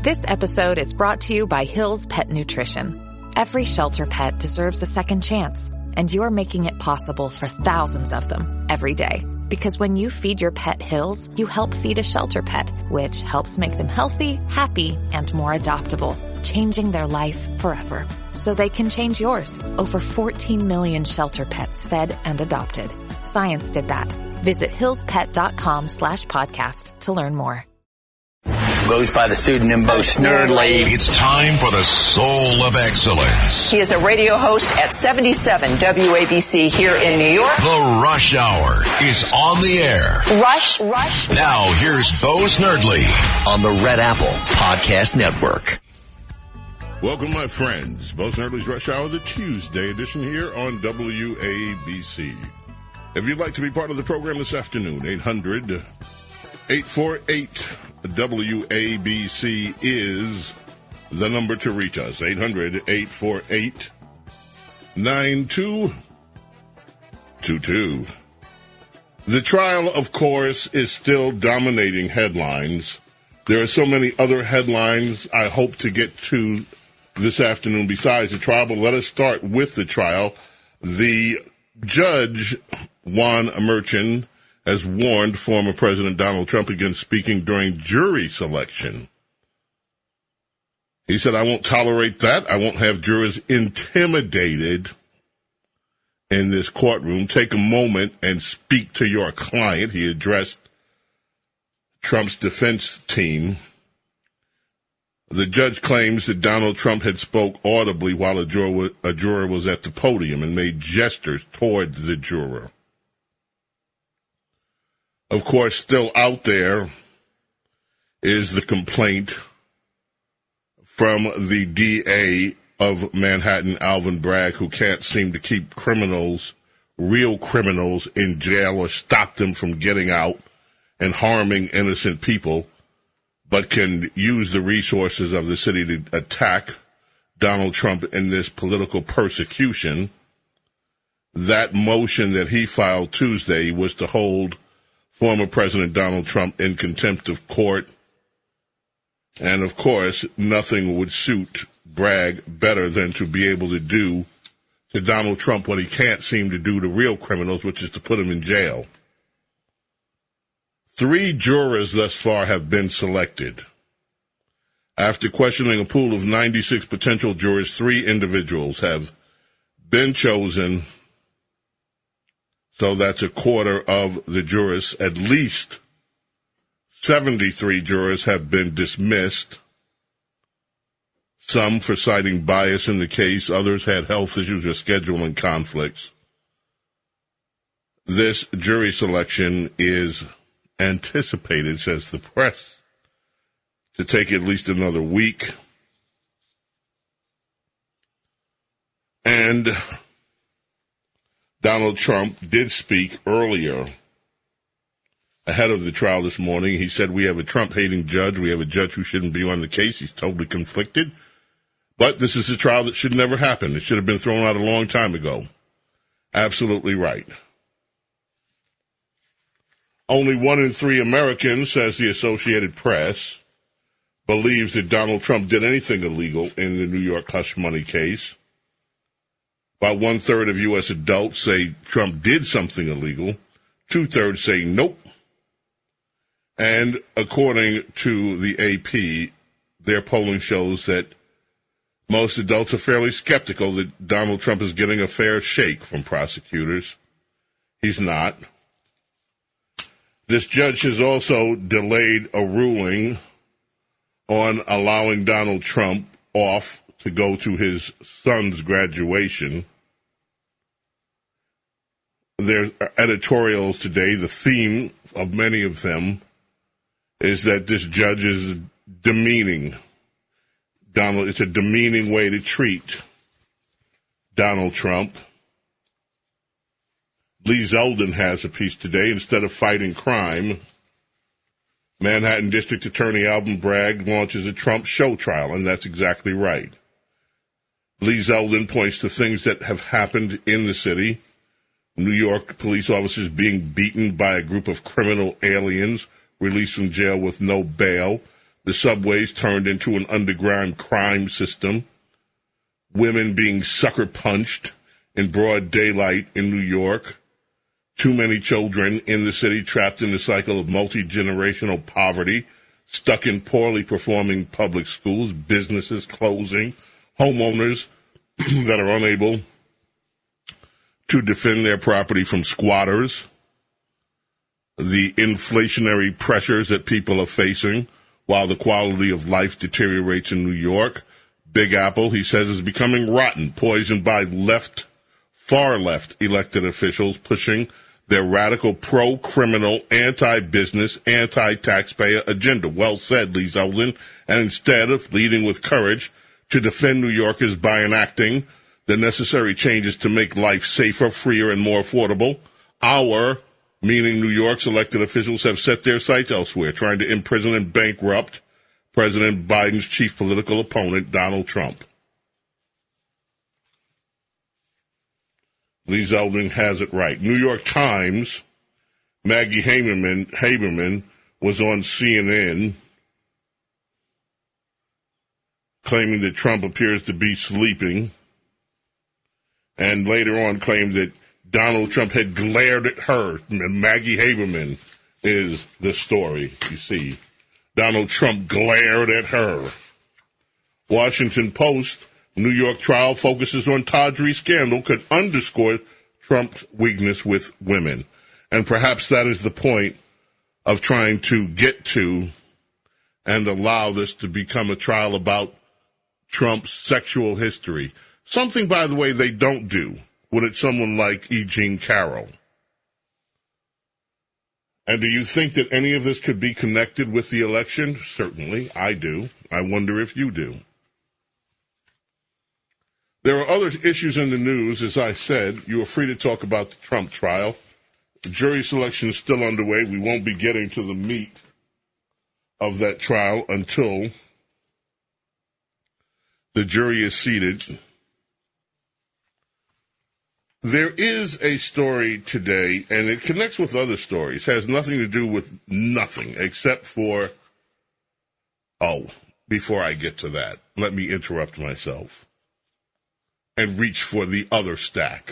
This episode is brought to you by Hill's Pet Nutrition. Every shelter pet deserves a second chance, and you're making it possible for thousands of them every day. Because when you feed your pet Hill's, you help feed a shelter pet, which helps make them healthy, happy, and more adoptable, changing their life forever. So they can change yours. Over 14 million shelter pets fed and adopted. Science did that. Visit hillspet.com/podcast to learn more. Goes by the pseudonym Bo Snerdley. It's time for the Soul of Excellence. He is a radio host at 77 WABC here in New York. The Rush Hour is on the air. Rush. Now here's Bo Snerdley On the Red Apple Podcast Network. Welcome, my friends. Bo Snerdley's Rush Hour, the Tuesday edition here on WABC. If you'd like to be part of the program this afternoon, 800-848-WABC is the number to reach us. 800-848-9222. The trial, of course, is still dominating headlines. There are so many other headlines I hope to get to this afternoon besides the trial, but let us start with the trial. The judge, Juan Merchan, has warned former President Donald Trump against speaking during jury selection. He said, I won't tolerate that. I won't have jurors intimidated in this courtroom. Take a moment and speak to your client. He addressed Trump's defense team. The judge claims that Donald Trump had spoke audibly while a juror was at the podium and made gestures toward the juror. Of course, still out there is the complaint from the DA of Manhattan, Alvin Bragg, who can't seem to keep criminals, real criminals, in jail or stop them from getting out and harming innocent people, but can use the resources of the city to attack Donald Trump in this political persecution. That motion that he filed Tuesday was to hold former President Donald Trump in contempt of court. And, of course, nothing would suit Bragg better than to be able to do to Donald Trump what he can't seem to do to real criminals, which is to put him in jail. 3 jurors thus far have been selected. After questioning a pool of 96 potential jurors, 3 individuals have been chosen. So that's a quarter of the jurors. At least 73 jurors have been dismissed. Some for citing bias in the case. Others had health issues or scheduling conflicts. This jury selection is anticipated, says the press, to take at least another week. And Donald Trump did speak earlier ahead of the trial this morning. He said, we have a Trump-hating judge. We have a judge who shouldn't be on the case. He's totally conflicted. But this is a trial that should never happen. It should have been thrown out a long time ago. Absolutely right. Only 1 in 3 Americans, says the Associated Press, believes that Donald Trump did anything illegal in the New York hush money case. About 1/3 of U.S. adults say Trump did something illegal. 2/3 say nope. And according to the AP, their polling shows that most adults are fairly skeptical that Donald Trump is getting a fair shake from prosecutors. He's not. This judge has also delayed a ruling on allowing Donald Trump off to go to his son's graduation. There's editorials today. The theme of many of them is that this judge is demeaning Donald. It's a demeaning way to treat Donald Trump. Lee Zeldin has a piece today. Instead of fighting crime, Manhattan District Attorney Alvin Bragg launches a Trump show trial, and that's exactly right. Lee Zeldin points to things that have happened in the city. New York police officers being beaten by a group of criminal aliens released from jail with no bail. The subways turned into an underground crime system. Women being sucker punched in broad daylight in New York. Too many children in the city trapped in the cycle of multi-generational poverty, stuck in poorly performing public schools, businesses closing, homeowners that are unable to defend their property from squatters, the inflationary pressures that people are facing while the quality of life deteriorates in New York. Big Apple, he says, is becoming rotten, poisoned by far left elected officials pushing their radical pro-criminal, anti-business, anti-taxpayer agenda. Well said, Lee Zeldin. And instead of leading with courage to defend New Yorkers by enacting the necessary changes to make life safer, freer, and more affordable, meaning New York's elected officials, have set their sights elsewhere, trying to imprison and bankrupt President Biden's chief political opponent, Donald Trump. Lee Zeldin has it right. New York Times, Maggie Haberman was on CNN claiming that Trump appears to be sleeping, and later on claimed that Donald Trump had glared at her. Maggie Haberman is the story, you see. Donald Trump glared at her. Washington Post, New York trial focuses on Tawdry scandal could underscore Trump's weakness with women. And perhaps that is the point of trying to get to and allow this to become a trial about Trump's sexual history. Something, by the way, they don't do when it's someone like E. Jean Carroll. And do you think that any of this could be connected with the election? Certainly, I do. I wonder if you do. There are other issues in the news. As I said, you are free to talk about the Trump trial. The jury selection is still underway. We won't be getting to the meat of that trial until the jury is seated. There is a story today, and it connects with other stories. It has nothing to do with nothing except for, before I get to that, let me interrupt myself and reach for the other stack.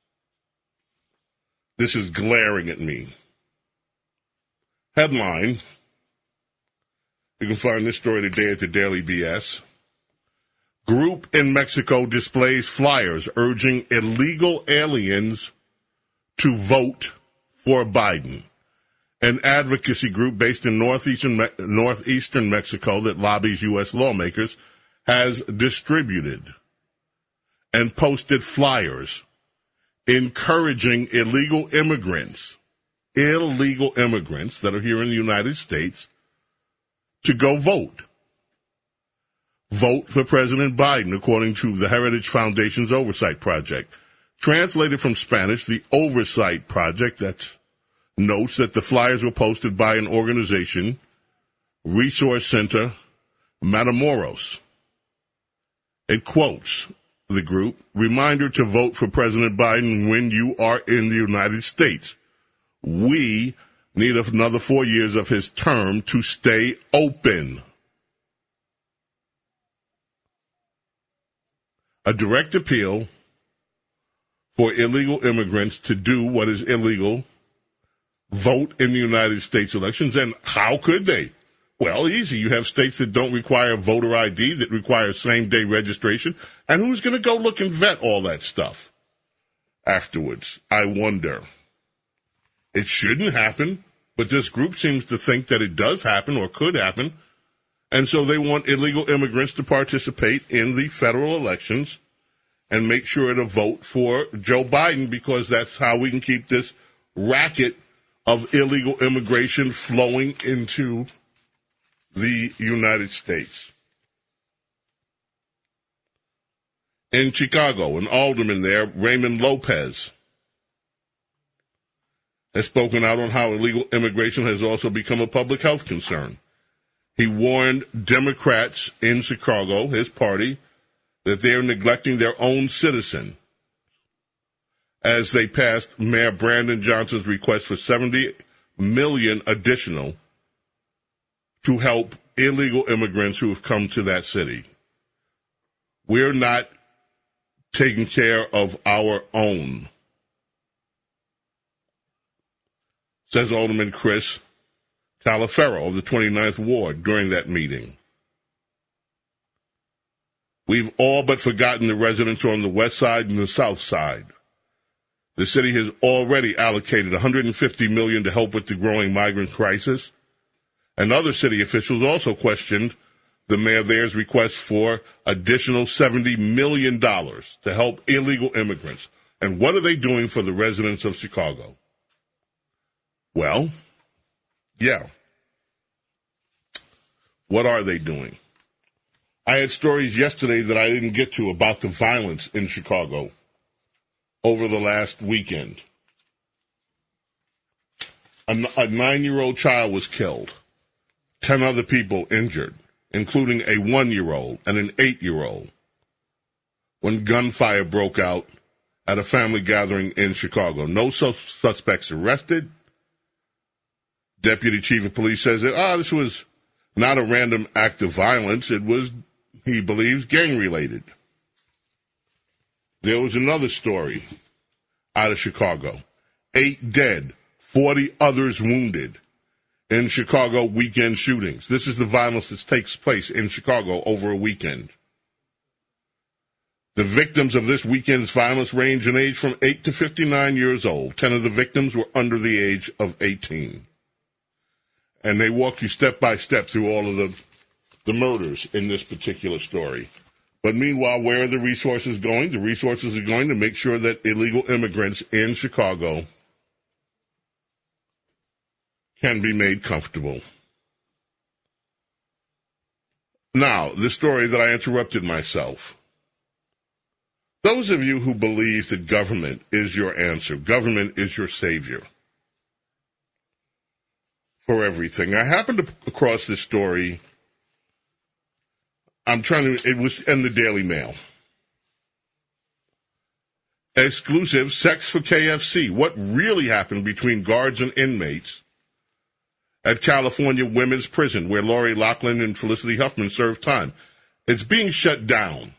This is glaring at me. Headline, you can find this story today at the Daily BS. Group in Mexico displays flyers urging illegal aliens to vote for Biden. An advocacy group based in northeastern Mexico that lobbies U.S. lawmakers has distributed and posted flyers encouraging illegal immigrants that are here in the United States to go vote. Vote for President Biden, according to the Heritage Foundation's Oversight Project. Translated from Spanish, the Oversight Project notes that the flyers were posted by an organization, Resource Center Matamoros. It quotes the group, reminder to vote for President Biden when you are in the United States. We need another 4 years of his term to stay open. A direct appeal for illegal immigrants to do what is illegal, vote in the United States elections. And how could they? Well, easy. You have states that don't require voter ID, that require same-day registration. And who's going to go look and vet all that stuff afterwards? I wonder. It shouldn't happen, but this group seems to think that it does happen or could happen. And so they want illegal immigrants to participate in the federal elections and make sure to vote for Joe Biden, because that's how we can keep this racket of illegal immigration flowing into the United States. In Chicago, an alderman there, Raymond Lopez, has spoken out on how illegal immigration has also become a public health concern. He warned Democrats in Chicago, his party, that they are neglecting their own citizen as they passed Mayor Brandon Johnson's request for $70 million additional to help illegal immigrants who have come to that city. We're not taking care of our own, says Alderman Chris Talaferro of the 29th Ward during that meeting. We've all but forgotten the residents on the west side and the south side. The city has already allocated $150 million to help with the growing migrant crisis. And other city officials also questioned the mayor there's request for additional $70 million to help illegal immigrants. And what are they doing for the residents of Chicago? Well, yeah. What are they doing? I had stories yesterday that I didn't get to about the violence in Chicago over the last weekend. A 9-year-old child was killed. 10 other people injured, including a 1-year-old and an 8-year-old, when gunfire broke out at a family gathering in Chicago. No suspects arrested. Deputy Chief of Police says that, this was not a random act of violence. It was, he believes, gang-related. There was another story out of Chicago. 8 dead, 40 others wounded in Chicago weekend shootings. This is the violence that takes place in Chicago over a weekend. The victims of this weekend's violence range in age from 8 to 59 years old. 10 of the victims were under the age of 18. And they walk you step by step through all of the murders in this particular story. But meanwhile, where are the resources going? The resources are going to make sure that illegal immigrants in Chicago can be made comfortable. Now, the story that I interrupted myself. Those of you who believe that government is your answer, government is your savior for everything. I happened across this story. It was in the Daily Mail. Exclusive, sex for KFC. What really happened between guards and inmates at California Women's Prison, where Lori Loughlin and Felicity Huffman served time. It's being shut down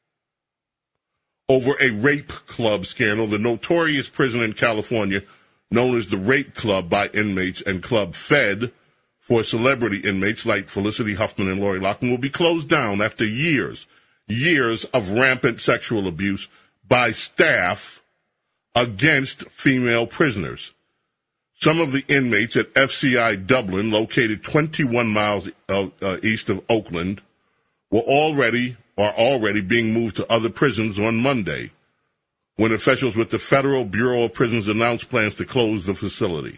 over a rape club scandal, the notorious prison in California known as the Rape Club by inmates and Club Fed for celebrity inmates like Felicity Huffman and Lori Loughlin will be closed down after years of rampant sexual abuse by staff against female prisoners. Some of the inmates at FCI Dublin, located 21 miles east of Oakland, are already being moved to other prisons on Monday, when officials with the Federal Bureau of Prisons announced plans to close the facility.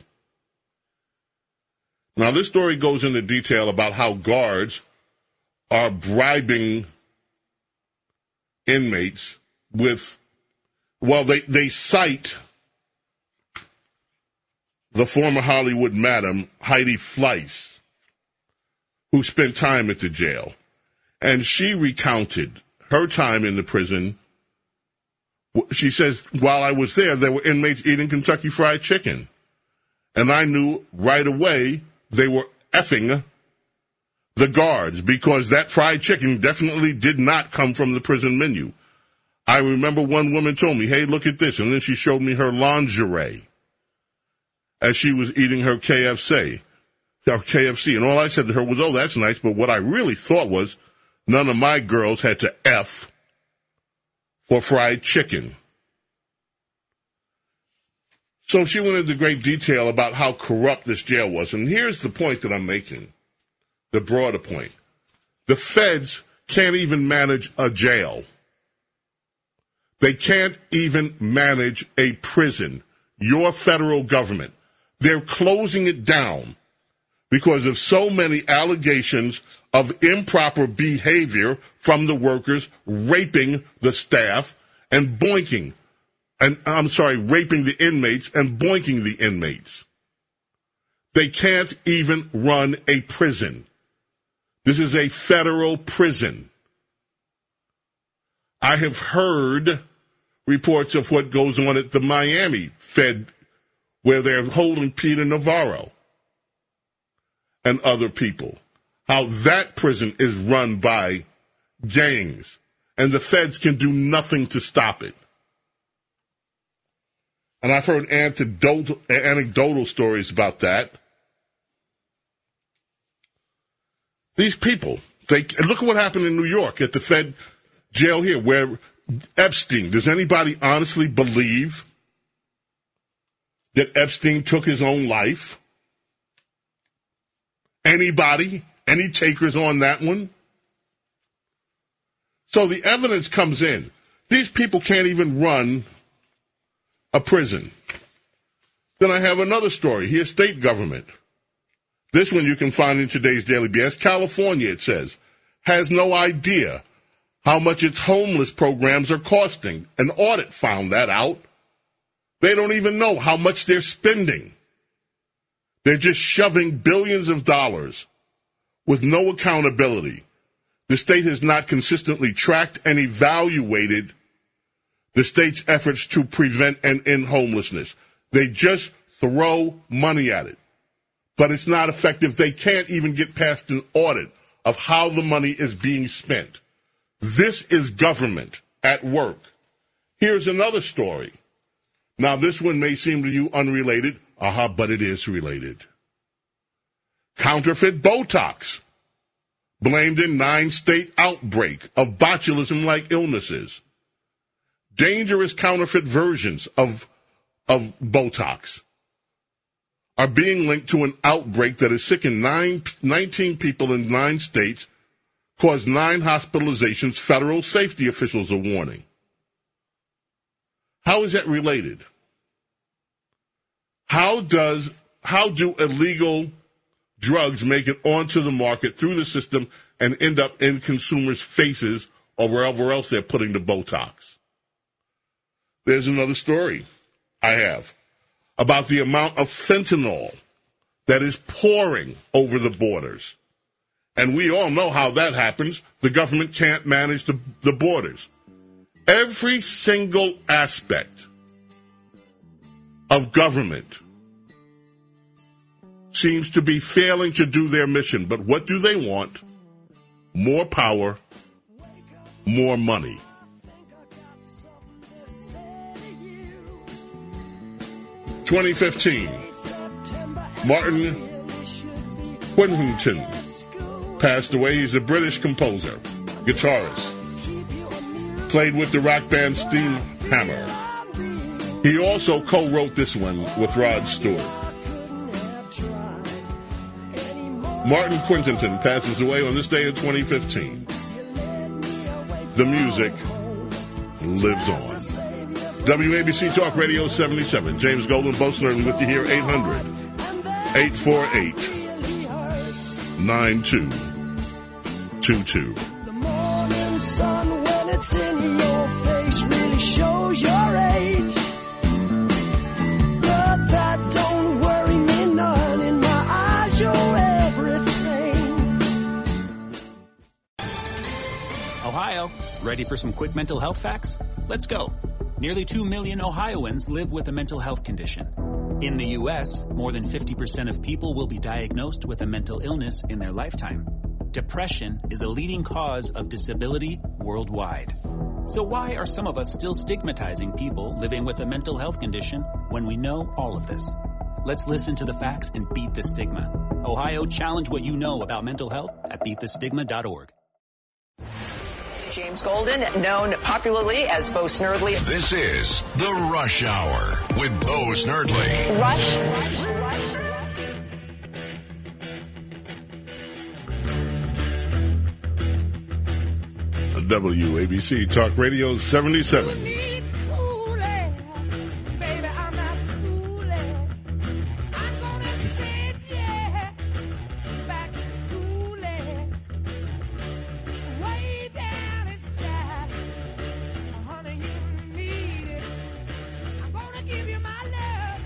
Now, this story goes into detail about how guards are bribing inmates with, they cite the former Hollywood madam, Heidi Fleiss, who spent time at the jail. And she recounted her time in the prison. She says, while I was there were inmates eating Kentucky Fried Chicken. And I knew right away they were effing the guards because that fried chicken definitely did not come from the prison menu. I remember one woman told me, hey, look at this. And then she showed me her lingerie as she was eating her KFC. And all I said to her was, oh, that's nice. But what I really thought was none of my girls had to F for fried chicken. So she went into great detail about how corrupt this jail was. And here's the point that I'm making, the broader point. The feds can't even manage a jail. They can't even manage a prison. Your federal government. They're closing it down because of so many allegations of improper behavior from the workers, raping the staff and raping the inmates and boinking the inmates. They can't even run a prison. This is a federal prison. I have heard reports of what goes on at the Miami Fed, where they're holding Peter Navarro and other people. how that prison is run by gangs, and the feds can do nothing to stop it. And I've heard anecdotal stories about that. These people, look at what happened in New York at the Fed jail here, where Epstein, does anybody honestly believe that Epstein took his own life? Anybody? Any takers on that one? So the evidence comes in. These people can't even run a prison. Then I have another story. Here's state government. This one you can find in today's Daily BS. California, it says, has no idea how much its homeless programs are costing. An audit found that out. They don't even know how much they're spending. They're just shoving billions of dollars with no accountability. The state has not consistently tracked and evaluated the state's efforts to prevent and end homelessness. They just throw money at it. But it's not effective. They can't even get past an audit of how the money is being spent. This is government at work. Here's another story. Now, this one may seem to you unrelated. But it is related. Counterfeit Botox, blamed in 9-state outbreak of botulism-like illnesses. Dangerous counterfeit versions of Botox are being linked to an outbreak that has sickened 19 people in 9 states, caused 9 hospitalizations. Federal safety officials are warning. How is that related? How do illegal drugs make it onto the market through the system and end up in consumers' faces or wherever else they're putting the Botox? There's another story I have about the amount of fentanyl that is pouring over the borders. And we all know how that happens. The government can't manage the borders. Every single aspect of government seems to be failing to do their mission. But what do they want? More power, more money. "2015, Martin Quinton passed away. He's a British composer, guitarist. Played with the rock band Steamhammer. He also co-wrote this one with Rod Stewart. Martin Quinton passes away on this day in 2015. The music lives on. WABC Talk Radio 77. James Golden, Bo Snerdley with you here, 800-848-9222. The morning sun, when it's in your face, really shows your age. But that don't worry me none. In my eyes, you're everything. Ohio, ready for some quick mental health facts? Let's go. Nearly 2 million Ohioans live with a mental health condition. In the U.S., more than 50% of people will be diagnosed with a mental illness in their lifetime. Depression is a leading cause of disability worldwide. So why are some of us still stigmatizing people living with a mental health condition when we know all of this? Let's listen to the facts and beat the stigma. Ohio, challenge what you know about mental health at beatthestigma.org. James Golden, known popularly as Bo Snerdley. This is The Rush Hour with Bo Snerdley. Rush. WABC Talk Radio 77. Honey, you need it. I'm gonna give you my love.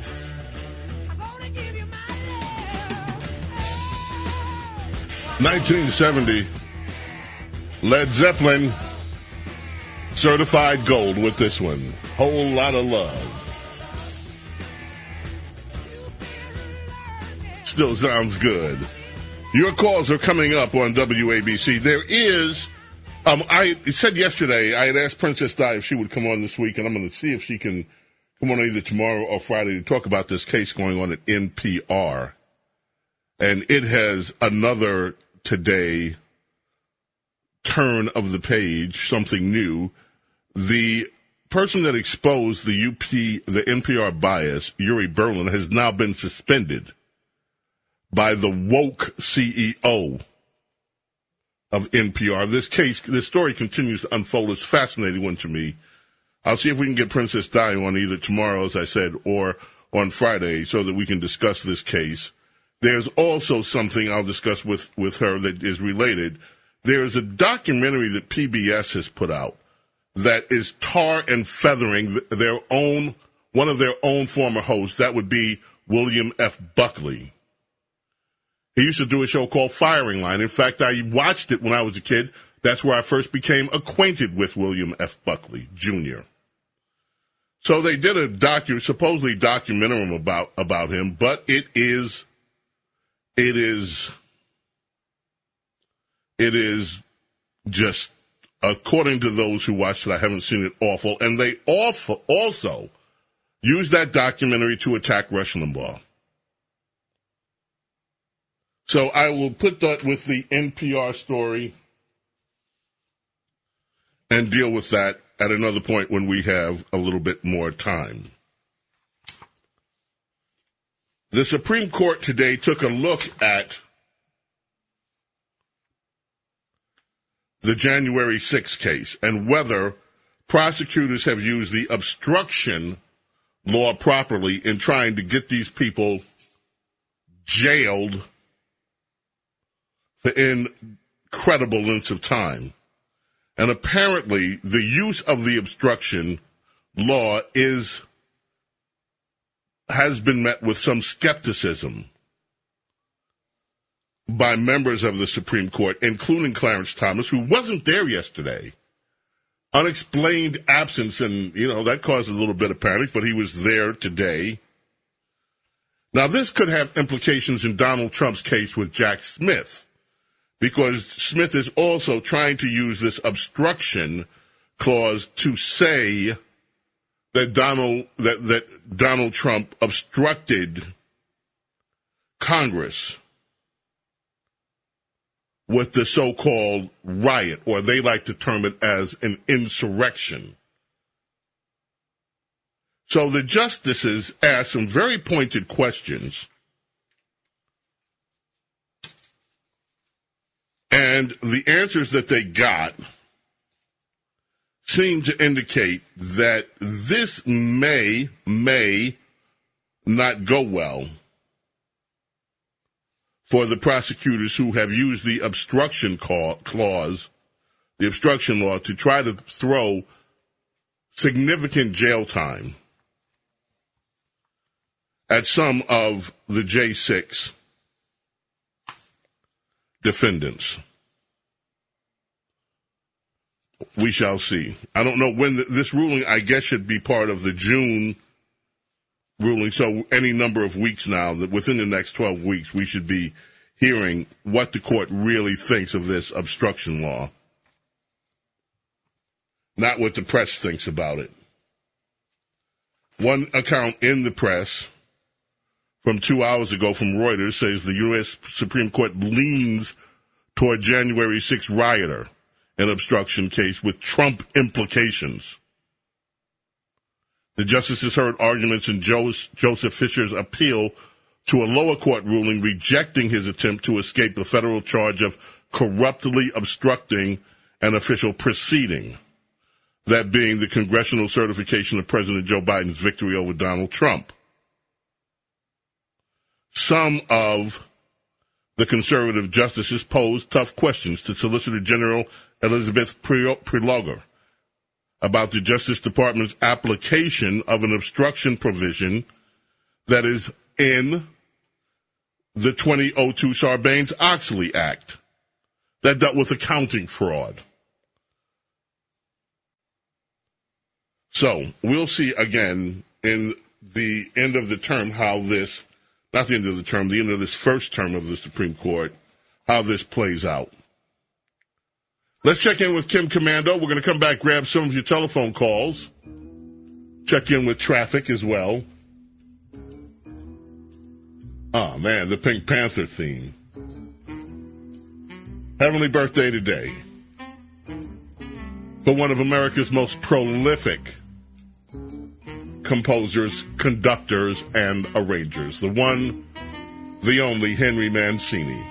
1970, Led Zeppelin, certified gold with this one. Whole Lot of Love. Still sounds good. Your calls are coming up on WABC. There is, I said yesterday, I had asked Princess Di if she would come on this week, and I'm going to see if she can come on either tomorrow or Friday to talk about this case going on at NPR. And it has another today turn of the page, something new. The person that exposed the NPR bias, Yuri Berlin, has now been suspended by the woke CEO of NPR. This story continues to unfold. It's a fascinating one to me. I'll see if we can get Princess Di on either tomorrow, as I said, or on Friday so that we can discuss this case. There's also something I'll discuss with her that is related. There's a documentary that PBS has put out that is tar and feathering one of their own former hosts. That would be William F. Buckley. He used to do a show called Firing Line. In fact, I watched it when I was a kid. That's where I first became acquainted with William F. Buckley, Jr. So they did a supposedly documentary about him, but it is just, according to those who watched it, I haven't seen it, awful. And they also used that documentary to attack Rush Limbaugh. So I will put that with the NPR story and deal with that at another point when we have a little bit more time. The Supreme Court today took a look at the January 6th case and whether prosecutors have used the obstruction law properly in trying to get these people jailed for incredible lengths of time. And apparently the use of the obstruction law has been met with some skepticism by members of the Supreme Court, including Clarence Thomas, who wasn't there yesterday. Unexplained absence, and, that caused a little bit of panic, but he was there today. Now, this could have implications in Donald Trump's case with Jack Smith, because Smith is also trying to use this obstruction clause to say that Donald Trump obstructed Congress with the so-called riot, or they like to term it as an insurrection. So the justices asked some very pointed questions, and the answers that they got seem to indicate that this may not go well for the prosecutors who have used the obstruction clause, the obstruction law, to try to throw significant jail time at some of the J6 defendants. We shall see. I don't know when this ruling, I guess, should be part of the June ruling. So any number of weeks now, that within the next 12 weeks, we should be hearing what the court really thinks of this obstruction law, not what the press thinks about it. One account in the press from 2 hours ago from Reuters says the U.S. Supreme Court leans toward January 6th rioter, an obstruction case with Trump implications. The justices heard arguments in Joseph Fisher's appeal to a lower court ruling rejecting his attempt to escape the federal charge of corruptly obstructing an official proceeding, that being the congressional certification of President Joe Biden's victory over Donald Trump. Some of the conservative justices posed tough questions to Solicitor General Elizabeth Prelogar about the Justice Department's application of an obstruction provision that is in the 2002 Sarbanes-Oxley Act that dealt with accounting fraud. So we'll see again in the end of the term how this, not the end of the term, the end of this first term of the Supreme Court, how this plays out. Let's check in with Kim Komando. We're going to come back, grab some of your telephone calls. Check in with traffic as well. Oh, man, the Pink Panther theme. Heavenly birthday today for one of America's most prolific composers, conductors, and arrangers. The one, the only Henry Mancini.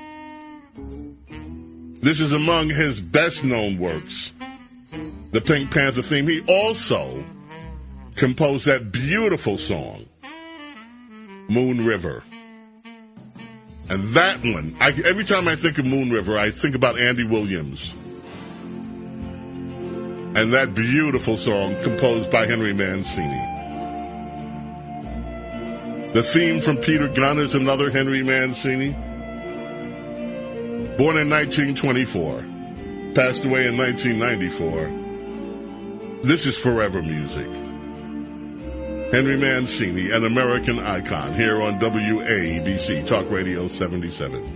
This is among his best-known works, the Pink Panther theme. He also composed that beautiful song, Moon River. And that one, every time I think of Moon River, I think about Andy Williams. And that beautiful song composed by Henry Mancini. The theme from Peter Gunn is another Henry Mancini. Born in 1924, passed away in 1994. This is forever music. Henry Mancini, an American icon, here on WABC Talk Radio 77.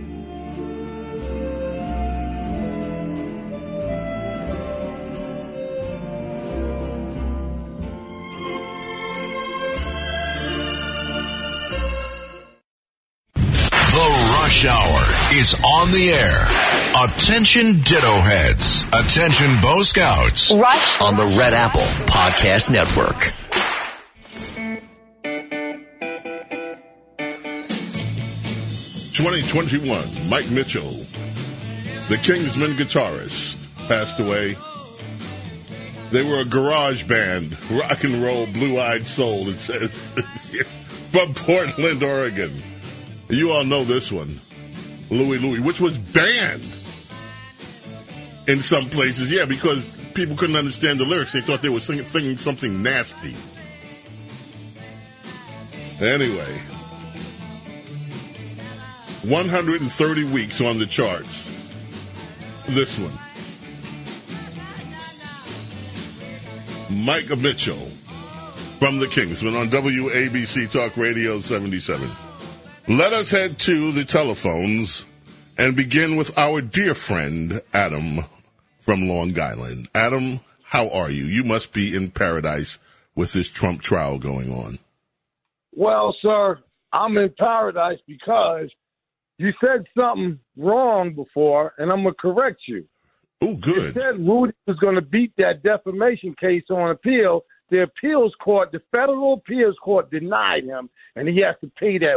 Rush Hour is on the air. Attention Ditto Heads. Attention Bo Scouts. Rush on the Red Apple Podcast Network. (2021) Mike Mitchell, the Kingsmen guitarist, passed away. They were a garage band, rock and roll, blue-eyed soul, it says, from Portland, Oregon. You all know this one, Louie Louie, which was banned in some places, yeah, because people couldn't understand the lyrics. They thought they were singing something nasty. Anyway, 130 weeks on the charts. This one. Mike Mitchell from the Kingsmen on WABC Talk Radio 77. Let us head to the telephones and begin with our dear friend, Adam from Long Island. Adam, how are you? You must be in paradise with this Trump trial going on. Well, sir, I'm in paradise because you said something wrong before, and I'm going to correct you. Oh, good. You said Rudy was going to beat that defamation case on appeal. The appeals court, the federal appeals court, denied him, and he has to pay that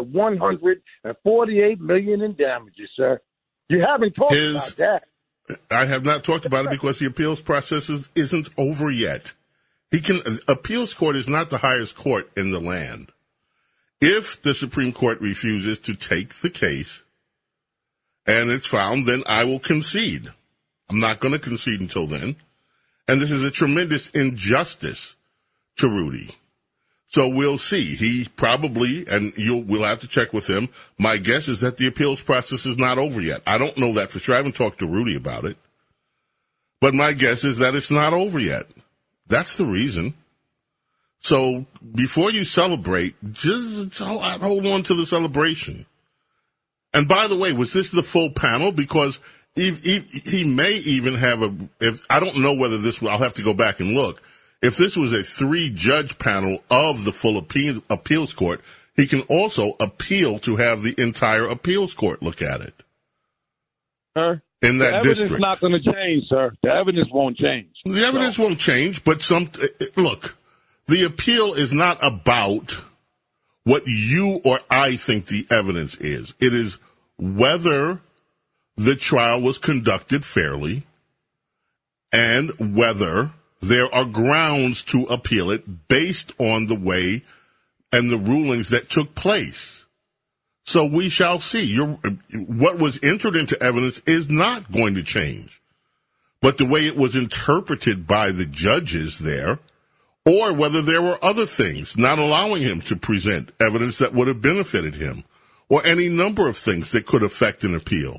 $148 million in damages, sir. You haven't talked about that. I have not talked about it because the appeals process isn't over yet. Appeals court is not the highest court in the land. If the Supreme Court refuses to take the case and it's found, then I will concede. I'm not going to concede until then. And this is a tremendous injustice to Rudy. So we'll see. He probably, and we'll have to check with him. My guess is that the appeals process is not over yet. I don't know that for sure. I haven't talked to Rudy about it. But my guess is that it's not over yet. That's the reason. So before you celebrate, just hold on to the celebration. And by the way, was this the full panel? Because he may even have I don't know whether I'll have to go back and look. If this was a 3-judge panel of the full appeals court, he can also appeal to have the entire appeals court look at it. Sir, in that district. The evidence is not going to change, sir. The evidence won't change. The evidence won't change, but look, the appeal is not about what you or I think the evidence is. It is whether the trial was conducted fairly and whether there are grounds to appeal it based on the way and the rulings that took place. So we shall see. What was entered into evidence is not going to change. But the way it was interpreted by the judges there, or whether there were other things not allowing him to present evidence that would have benefited him, or any number of things that could affect an appeal.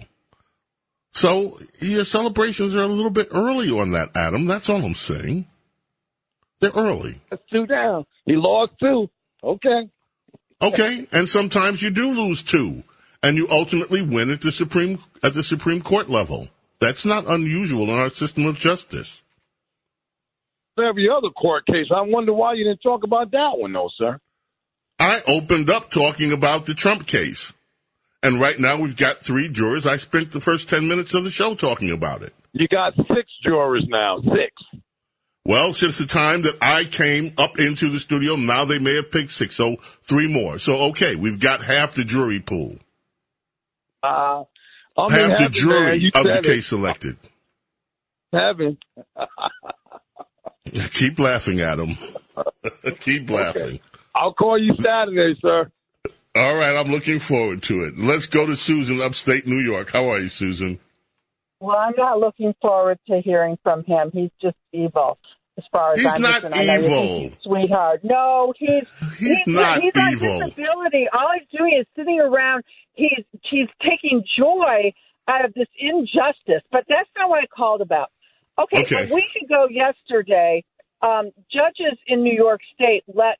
So your celebrations are a little bit early on that, Adam. That's all I'm saying. They're early. That's 2 down. He lost 2. Okay. Okay, and sometimes you do lose 2. and you ultimately win at the Supreme Court level. That's not unusual in our system of justice. Every other court case, I wonder why you didn't talk about that one, though, sir. I opened up talking about the Trump case, and right now we've got 3 jurors. I spent the first 10 minutes of the show talking about it. You got 6 jurors now, 6. Well, since the time that I came up into the studio, now they may have picked 6, so 3 more. So, okay, we've got half the jury pool. Half the jury of the case selected. Heaven. Keep laughing at him. Keep laughing. Okay. I'll call you Saturday, sir. All right, I'm looking forward to it. Let's go to Susan, upstate New York. How are you, Susan? Well, I'm not looking forward to hearing from him. He's just evil, as far as I'm concerned. He's not evil. Sweetheart. No, he's not evil. He's on disability. All he's doing is sitting around. He's taking joy out of this injustice. But that's not what I called about. Okay. A week ago yesterday, judges in New York State let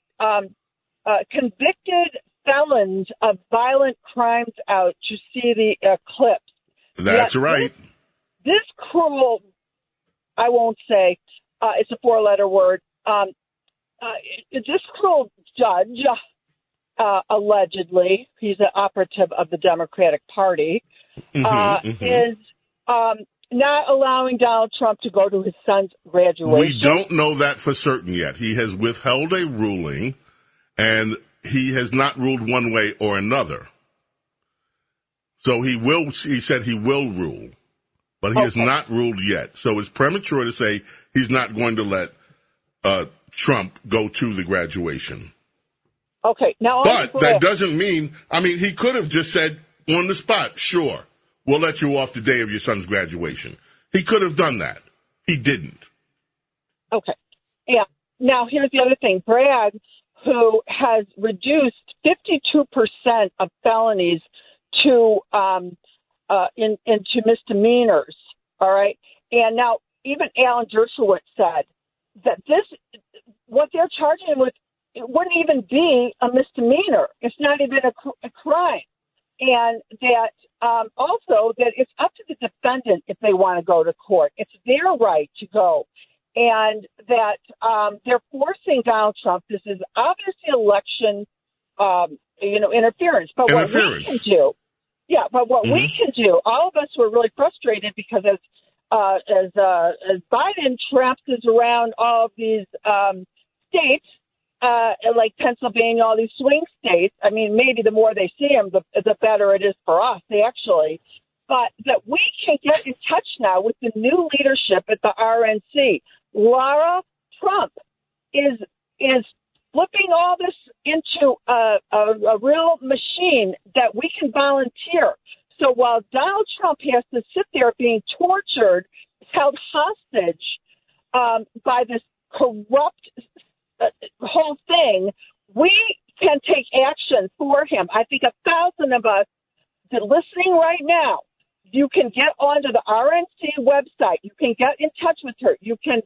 convicted felons of violent crimes out to see the clips. That's right. This cruel, I won't say, it's a 4-letter word, this cruel judge, allegedly, he's an operative of the Democratic Party, is not allowing Donald Trump to go to his son's graduation. We don't know that for certain yet. He has withheld a ruling, and he has not ruled one way or another. So he said he will rule, but he has not ruled yet. So it's premature to say he's not going to let Trump go to the graduation. Okay. Now, but that doesn't mean, he could have just said on the spot, sure, we'll let you off the day of your son's graduation. He could have done that. He didn't. Okay. Yeah. Now, here's the other thing. Bragg, who has reduced 52% of felonies to into misdemeanors, all right? And now even Alan Dershowitz said that what they're charging him with, it wouldn't even be a misdemeanor. It's not even a crime. And that also that it's up to the defendant if they want to go to court. It's their right to go. And that they're forcing Donald Trump. This is obviously election, interference. But what we can do, we can do, all of us were really frustrated because as Biden tramps around all of these states, like Pennsylvania, all these swing states. I mean, maybe the more they see him, the better it is for us, actually. But that we can get in touch now with the new leadership at the RNC. Lara Trump is flipping all this into a real machine that we can volunteer. So while Donald Trump has to sit there being tortured, held hostage by this corrupt whole thing, we can take action for him. I think 1,000 of us that are listening right now, you can get onto the RNC website. You can get in touch with her. You can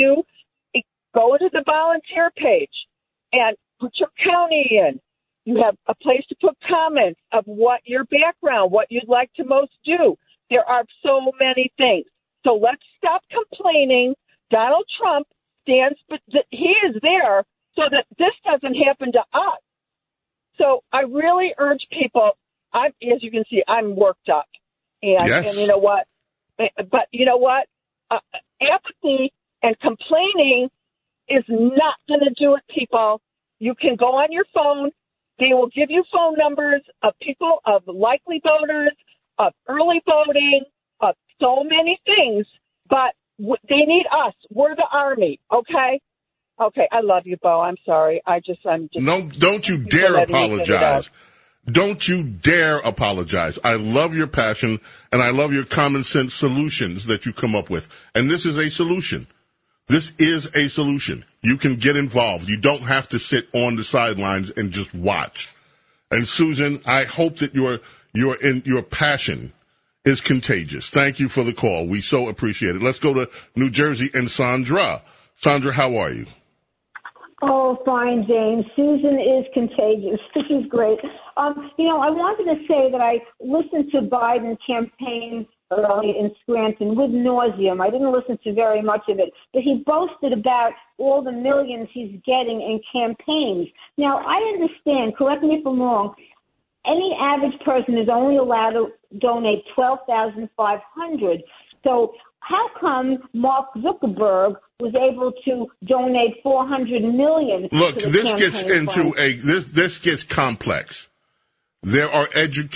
go to the volunteer page and put your county in. You have a place to put comments of what your background, what you'd like to most do. There are so many things. So let's stop complaining. Donald Trump stands, but he is there so that this doesn't happen to us. So I really urge people, as you can see, I'm worked up. And you know what? But you know what? Apathy and complaining is not going to do it, people. You can go on your phone. They will give you phone numbers of people, of likely voters, of early voting, of so many things. But they need us. We're the Army, okay? Okay, I love you, Bo. I'm sorry. I'm just. No, don't you dare apologize. Don't you dare apologize. I love your passion, and I love your common sense solutions that you come up with. And this is a solution. This is a solution. You can get involved. You don't have to sit on the sidelines and just watch. And Susan, I hope that your passion is contagious. Thank you for the call. We so appreciate it. Let's go to New Jersey and Sandra. Sandra, how are you? Oh, fine, James. Susan is contagious. This is great. I wanted to say that I listened to Biden campaign early in Scranton with nauseam. I didn't listen to very much of it, but he boasted about all the millions he's getting in campaigns. Now, I understand, correct me if I'm wrong, any average person is only allowed to donate $12,500. So how come Mark Zuckerberg was able to donate $400 million? Look, to the this gets campaign into fund? this gets complex. There are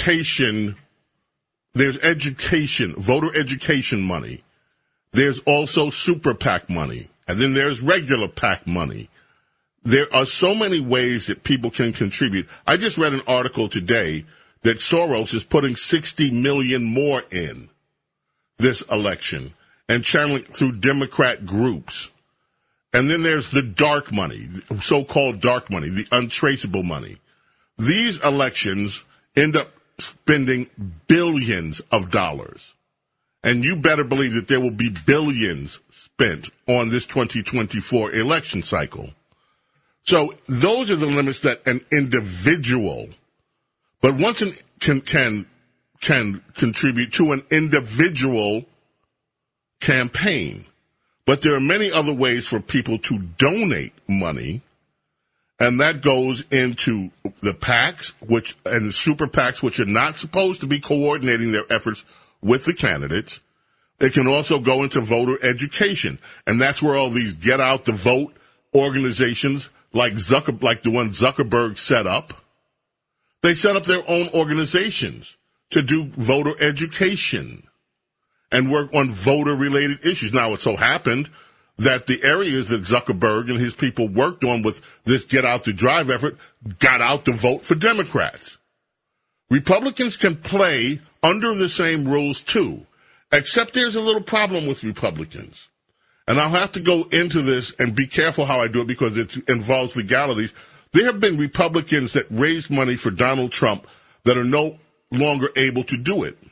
there's education, voter education money. There's also super PAC money, and then there's regular PAC money. There are so many ways that people can contribute. I just read an article today that Soros is putting $60 million more in this election and channeling through Democrat groups. And then there's the dark money, so-called dark money, the untraceable money. These elections end up spending billions of dollars. And you better believe that there will be billions spent on this 2024 election cycle. So those are the limits that an individual, but once an can contribute to an individual campaign. But there are many other ways for people to donate money, and that goes into the PACs, and the super PACs, which are not supposed to be coordinating their efforts with the candidates. It can also go into voter education, and that's where all these get out the vote organizations like the one Zuckerberg set up. They set up their own organizations to do voter education and work on voter-related issues. Now, it so happened that the areas that Zuckerberg and his people worked on with this Get Out the Drive effort got out the vote for Democrats. Republicans can play under the same rules, too, except there's a little problem with Republicans. And I'll have to go into this and be careful how I do it because it involves legalities. There have been Republicans that raised money for Donald Trump that are no longer able to do it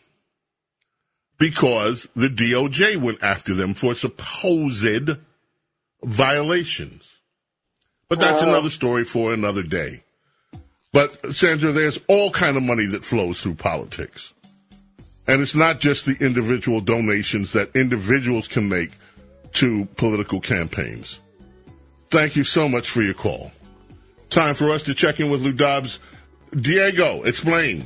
because the DOJ went after them for supposed violations. But that's another story for another day. But, Sandra, there's all kind of money that flows through politics. And it's not just the individual donations that individuals can make to political campaigns. Thank you so much for your call. Time for us to check in with Lou Dobbs. Diego, explain.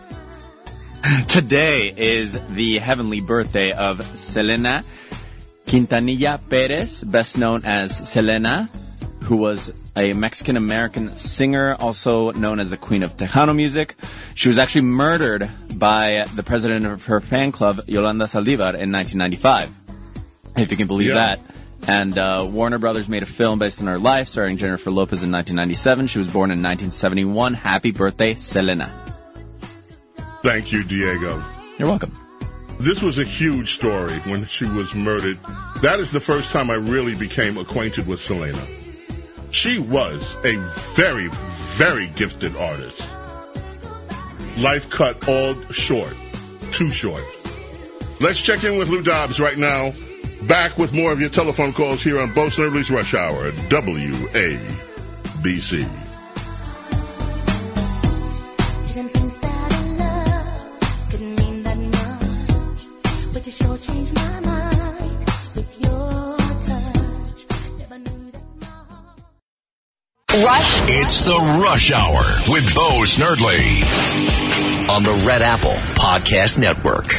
Today is the heavenly birthday of Selena Quintanilla Perez, best known as Selena, who was a Mexican-American singer, also known as the Queen of Tejano music. She was actually murdered by the president of her fan club, Yolanda Saldivar, in 1995. If you can believe that. And Warner Brothers made a film based on her life, starring Jennifer Lopez in 1997. She was born in 1971. Happy birthday, Selena. Thank you, Diego. You're welcome. This was a huge story when she was murdered. That is the first time I really became acquainted with Selena. She was a very, very gifted artist. Life cut all short. Too short. Let's check in with Lou Dobbs right now. Back with more of your telephone calls here on Bo Snerdley's Rush Hour at WABC. Didn't think that love could mean that much, but you sure changed my mind with your touch. Never knew that my heart. Rush. It's the Rush Hour with Bo Snerdley on the Red Apple Podcast Network.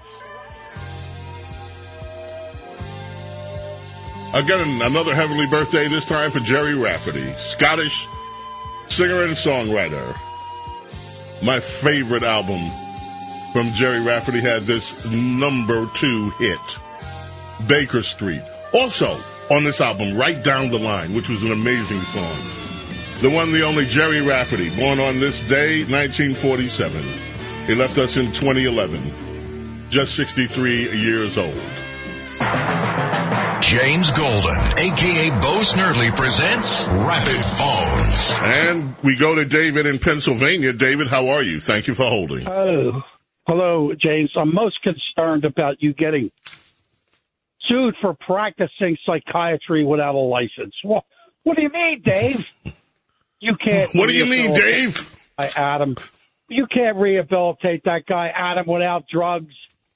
Again, another heavenly birthday, this time for Jerry Rafferty, Scottish singer and songwriter. My favorite album from Jerry Rafferty had this #2 hit, Baker Street. Also on this album, Right Down the Line, which was an amazing song. The one, the only Jerry Rafferty, born on this day, 1947. He left us in 2011, just 63 years old. James Golden, a.k.a. Bo Snerdley, presents Rapid Phones. And we go to David in Pennsylvania. David, how are you? Thank you for holding. Oh, hello, James. I'm most concerned about you getting sued for practicing psychiatry without a license. What do you mean, Dave? You can't. What do you mean, Dave? Adam, you can't rehabilitate that guy, Adam, without drugs.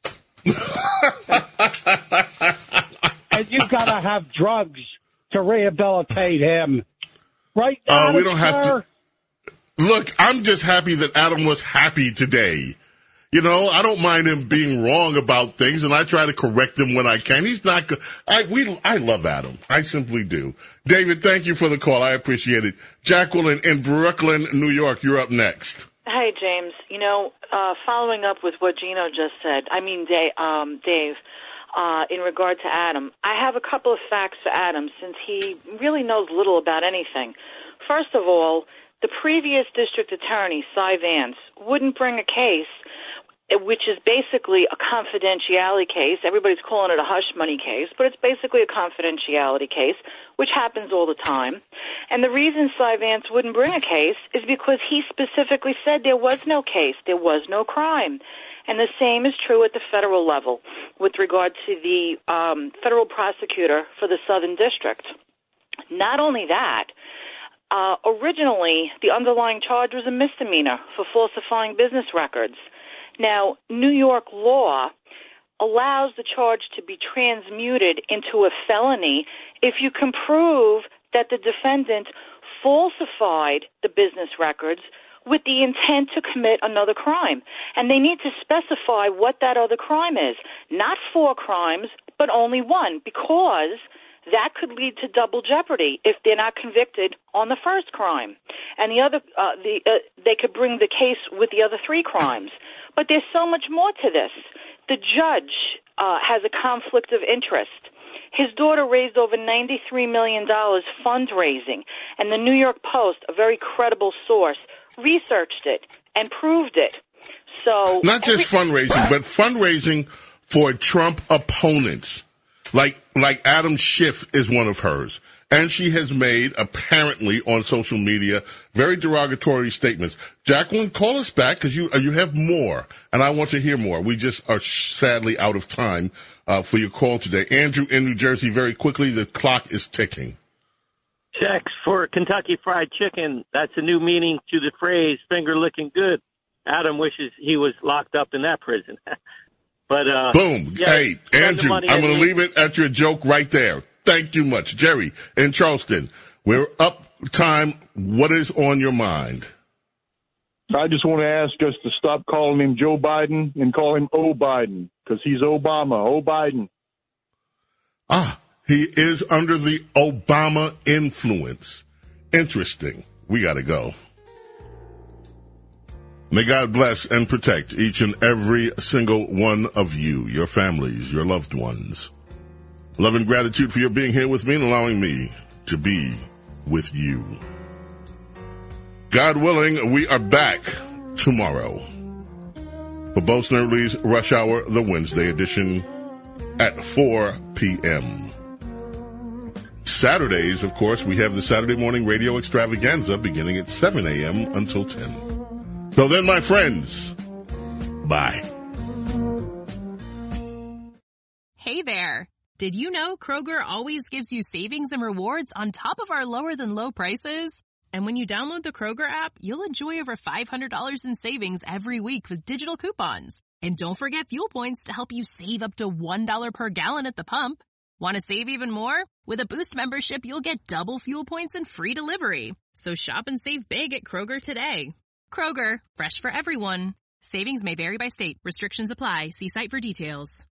And you got to have drugs to rehabilitate him. Right, Adam, we don't have sir? to. Look, I'm just happy that Adam was happy today. You know, I don't mind him being wrong about things, and I try to correct him when I can. He's not good. I love Adam. I simply do. David, thank you for the call. I appreciate it. Jacqueline in Brooklyn, New York, you're up next. Hey, James. You know, following up with what Gino just said, Dave, in regard to Adam, I have a couple of facts for Adam since he really knows little about anything. First of all, the previous district attorney, Cy Vance, wouldn't bring a case which is basically a confidentiality case. Everybody's calling it a hush money case, but it's basically a confidentiality case, which happens all the time. And the reason Cy Vance wouldn't bring a case is because he specifically said there was no case, there was no crime. And the same is true at the federal level with regard to the federal prosecutor for the Southern District. Not only that, originally the underlying charge was a misdemeanor for falsifying business records. Now, New York law allows the charge to be transmuted into a felony if you can prove that the defendant falsified the business records with the intent to commit another crime. And they need to specify what that other crime is. Not 4 crimes, but only one, because that could lead to double jeopardy if they're not convicted on the first crime. And the other, they could bring the case with the other 3 crimes. But there's so much more to this. The judge has a conflict of interest. His daughter raised over $93 million fundraising, and the New York Post, a very credible source, researched it and proved it. So not just fundraising, but fundraising for Trump opponents. Like Adam Schiff is one of hers. And she has made, apparently, on social media, very derogatory statements. Jacqueline, call us back because you have more, and I want to hear more. We just are sadly out of time for your call today. Andrew in New Jersey, very quickly, the clock is ticking. Checks for Kentucky Fried Chicken. That's a new meaning to the phrase finger licking good. Adam wishes he was locked up in that prison. But boom. Yeah, hey, Andrew, I'm going to leave it at your joke right there. Thank you much. Jerry in Charleston, we're up time. What is on your mind? I just want to ask us to stop calling him Joe Biden and call him O Biden because he's Obama. O Biden. He is under the Obama influence. Interesting. We got to go. May God bless and protect each and every single one of you, your families, your loved ones. Love and gratitude for your being here with me and allowing me to be with you. God willing, we are back tomorrow for Bo Snerdley's Rush Hour, the Wednesday edition at 4 p.m. Saturdays, of course, we have the Saturday morning radio extravaganza beginning at 7 a.m. until 10. So then, my friends, bye. Hey there. Did you know Kroger always gives you savings and rewards on top of our lower-than-low prices? And when you download the Kroger app, you'll enjoy over $500 in savings every week with digital coupons. And don't forget fuel points to help you save up to $1 per gallon at the pump. Want to save even more? With a Boost membership, you'll get double fuel points and free delivery. So shop and save big at Kroger today. Kroger, fresh for everyone. Savings may vary by state. Restrictions apply. See site for details.